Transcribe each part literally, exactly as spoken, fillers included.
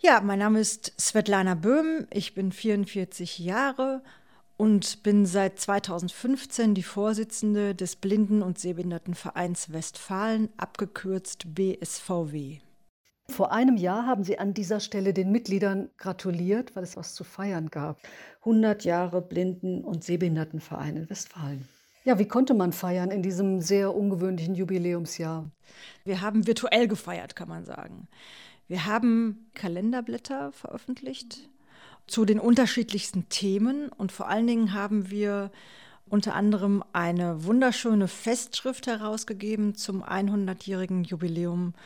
Ja, mein Name ist Svetlana Böhm, ich bin vierundvierzig Jahre und bin seit zweitausendfünfzehn die Vorsitzende des Blinden- und Sehbehindertenvereins Westfalen, abgekürzt B S V W. Vor einem Jahr haben Sie an dieser Stelle den Mitgliedern gratuliert, weil es was zu feiern gab. hundert Jahre Blinden- und Sehbehindertenverein in Westfalen. Ja, wie konnte man feiern in diesem sehr ungewöhnlichen Jubiläumsjahr? Wir haben virtuell gefeiert, kann man sagen. Wir haben Kalenderblätter veröffentlicht zu den unterschiedlichsten Themen und vor allen Dingen haben wir unter anderem eine wunderschöne Festschrift herausgegeben zum hundertjährigen Jubiläum.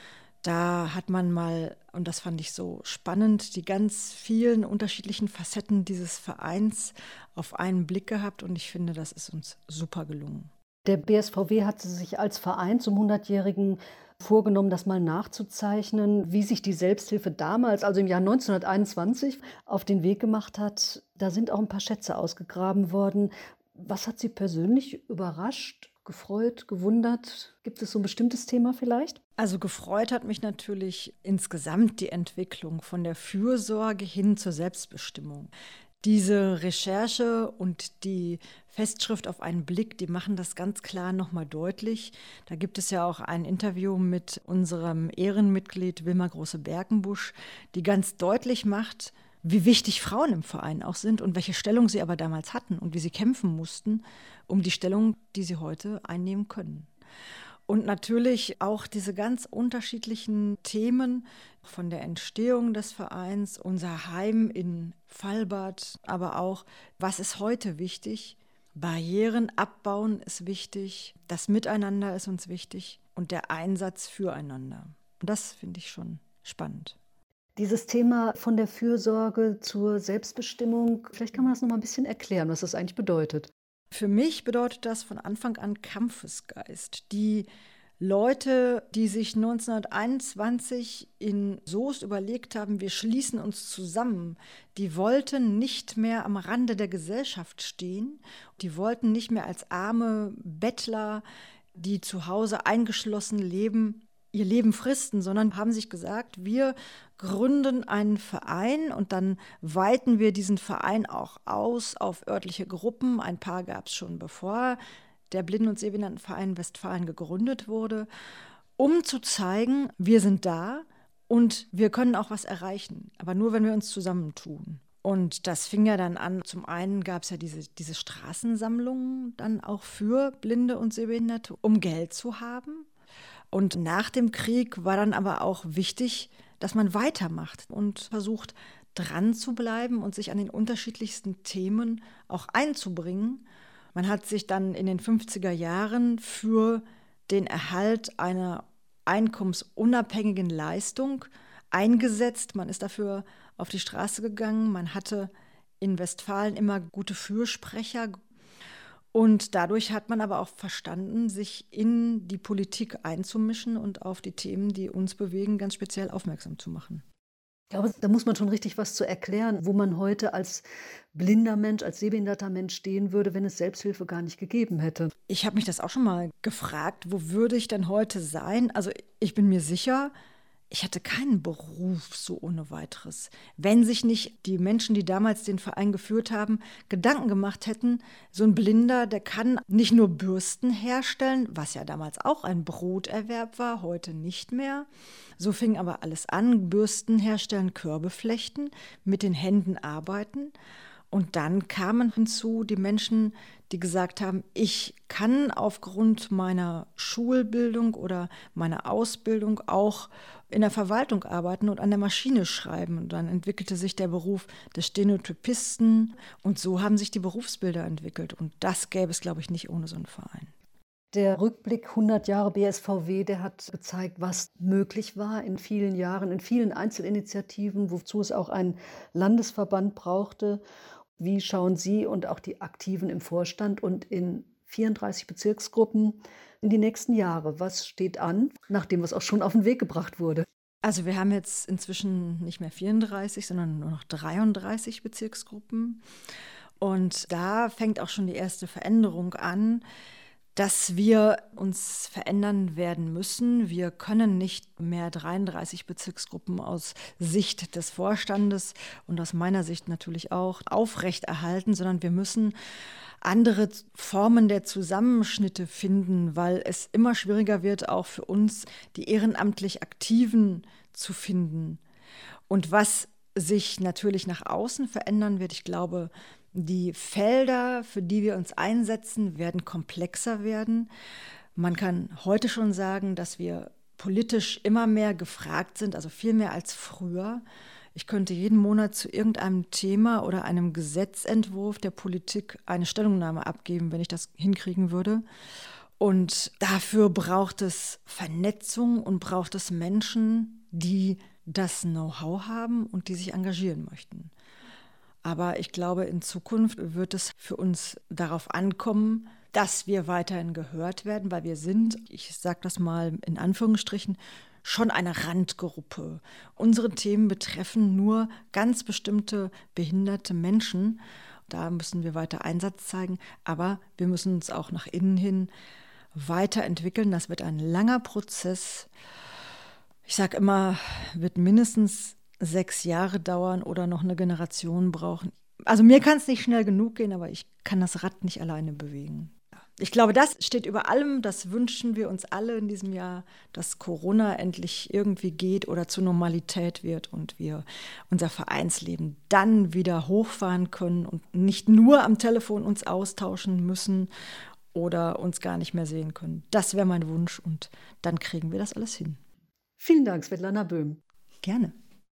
Da hat man mal, und das fand ich so spannend, die ganz vielen unterschiedlichen Facetten dieses Vereins auf einen Blick gehabt und ich finde, das ist uns super gelungen. Der B S V W hat sich als Verein zum hundertjährigen vorgenommen, das mal nachzuzeichnen, wie sich die Selbsthilfe damals, also im Jahr neunzehnhunderteinundzwanzig, auf den Weg gemacht hat. Da sind auch ein paar Schätze ausgegraben worden. Was hat Sie persönlich überrascht, gefreut, gewundert? Gibt es so ein bestimmtes Thema vielleicht? Also gefreut hat mich natürlich insgesamt die Entwicklung von der Fürsorge hin zur Selbstbestimmung. Diese Recherche und die Festschrift auf einen Blick, die machen das ganz klar nochmal deutlich. Da gibt es ja auch ein Interview mit unserem Ehrenmitglied Wilma Große-Berkenbusch, die ganz deutlich macht, wie wichtig Frauen im Verein auch sind und welche Stellung sie aber damals hatten und wie sie kämpfen mussten, um die Stellung, die sie heute einnehmen können. Und natürlich auch diese ganz unterschiedlichen Themen von der Entstehung des Vereins, unser Heim in Fallbad, aber auch, was ist heute wichtig? Barrieren abbauen ist wichtig, das Miteinander ist uns wichtig und der Einsatz füreinander. Und das finde ich schon spannend. Dieses Thema von der Fürsorge zur Selbstbestimmung, vielleicht kann man das noch mal ein bisschen erklären, was das eigentlich bedeutet. Für mich bedeutet das von Anfang an Kampfesgeist. Die Leute, die sich neunzehnhunderteinundzwanzig in Soest überlegt haben, wir schließen uns zusammen, die wollten nicht mehr am Rande der Gesellschaft stehen. Die wollten nicht mehr als arme Bettler, die zu Hause eingeschlossen leben, ihr Leben fristen, sondern haben sich gesagt, wir gründen einen Verein und dann weiten wir diesen Verein auch aus auf örtliche Gruppen. Ein paar gab es schon bevor der Blinden- und Sehbehindertenverein Westfalen gegründet wurde, um zu zeigen, wir sind da und wir können auch was erreichen, aber nur, wenn wir uns zusammentun. Und das fing ja dann an, zum einen gab es ja diese, diese Straßensammlungen dann auch für Blinde und Sehbehinderte, um Geld zu haben. Und nach dem Krieg war dann aber auch wichtig, dass man weitermacht und versucht, dran zu bleiben und sich an den unterschiedlichsten Themen auch einzubringen. Man hat sich dann in den fünfziger Jahren für den Erhalt einer einkommensunabhängigen Leistung eingesetzt. Man ist dafür auf die Straße gegangen. Man hatte in Westfalen immer gute Fürsprecher. Und dadurch hat man aber auch verstanden, sich in die Politik einzumischen und auf die Themen, die uns bewegen, ganz speziell aufmerksam zu machen. Ich glaube, da muss man schon richtig was zu erklären, wo man heute als blinder Mensch, als sehbehinderter Mensch stehen würde, wenn es Selbsthilfe gar nicht gegeben hätte. Ich habe mich das auch schon mal gefragt, wo würde ich denn heute sein? Also ich bin mir sicher, ich hatte keinen Beruf so ohne weiteres. Wenn sich nicht die Menschen, die damals den Verein geführt haben, Gedanken gemacht hätten, so ein Blinder, der kann nicht nur Bürsten herstellen, was ja damals auch ein Broterwerb war, heute nicht mehr. So fing aber alles an, Bürsten herstellen, Körbe flechten, mit den Händen arbeiten. Und dann kamen hinzu die Menschen, die gesagt haben, ich kann aufgrund meiner Schulbildung oder meiner Ausbildung auch in der Verwaltung arbeiten und an der Maschine schreiben. Und dann entwickelte sich der Beruf des Stenotypisten und so haben sich die Berufsbilder entwickelt. Und das gäbe es, glaube ich, nicht ohne so einen Verein. Der Rückblick hundert Jahre B S V W, der hat gezeigt, was möglich war in vielen Jahren, in vielen Einzelinitiativen, wozu es auch einen Landesverband brauchte. Wie schauen Sie und auch die Aktiven im Vorstand und in vierunddreißig Bezirksgruppen in die nächsten Jahre? Was steht an, nachdem was auch schon auf den Weg gebracht wurde? Also wir haben jetzt inzwischen nicht mehr vierunddreißig, sondern nur noch dreiunddreißig Bezirksgruppen. Und da fängt auch schon die erste Veränderung an. dass wir uns verändern werden müssen. Wir können nicht mehr dreiunddreißig Bezirksgruppen aus Sicht des Vorstandes und aus meiner Sicht natürlich auch aufrechterhalten, sondern wir müssen andere Formen der Zusammenschnitte finden, weil es immer schwieriger wird, auch für uns die ehrenamtlich Aktiven zu finden. Und was sich natürlich nach außen verändern wird, ich glaube, die Felder, für die wir uns einsetzen, werden komplexer werden. Man kann heute schon sagen, dass wir politisch immer mehr gefragt sind, also viel mehr als früher. Ich könnte jeden Monat zu irgendeinem Thema oder einem Gesetzentwurf der Politik eine Stellungnahme abgeben, wenn ich das hinkriegen würde. Und dafür braucht es Vernetzung und braucht es Menschen, die das Know-how haben und die sich engagieren möchten. Aber ich glaube, in Zukunft wird es für uns darauf ankommen, dass wir weiterhin gehört werden, weil wir sind, ich sage das mal in Anführungsstrichen, schon eine Randgruppe. Unsere Themen betreffen nur ganz bestimmte behinderte Menschen. Da müssen wir weiter Einsatz zeigen, aber wir müssen uns auch nach innen hin weiterentwickeln. Das wird ein langer Prozess. Ich sage immer, wird mindestens sechs Jahre dauern oder noch eine Generation brauchen. Also mir kann es nicht schnell genug gehen, aber ich kann das Rad nicht alleine bewegen. Ich glaube, das steht über allem. Das wünschen wir uns alle in diesem Jahr, dass Corona endlich irgendwie geht oder zur Normalität wird und wir unser Vereinsleben dann wieder hochfahren können und nicht nur am Telefon uns austauschen müssen oder uns gar nicht mehr sehen können. Das wäre mein Wunsch und dann kriegen wir das alles hin. Vielen Dank, Svetlana Böhm. Gerne.